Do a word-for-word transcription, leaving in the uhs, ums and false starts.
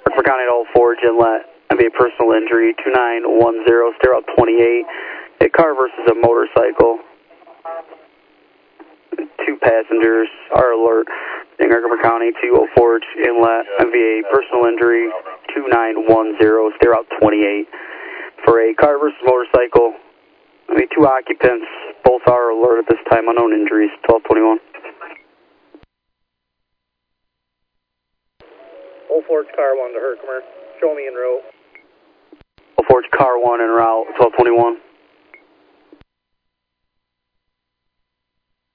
For County Old Forge Inlet, M V A personal injury two nine one zero, stay route twenty-eight. A car versus a motorcycle. Two passengers are alert. In Garber County to Old Forge Inlet, M V A personal injury two nine one zero, stay route twenty-eight. For a car versus motorcycle, I mean, two occupants, both are alert at this time, unknown injuries, twelve twenty-one. Old Forge car one to Herkimer, show me en route. Old Forge car one en route, twelve twenty-one.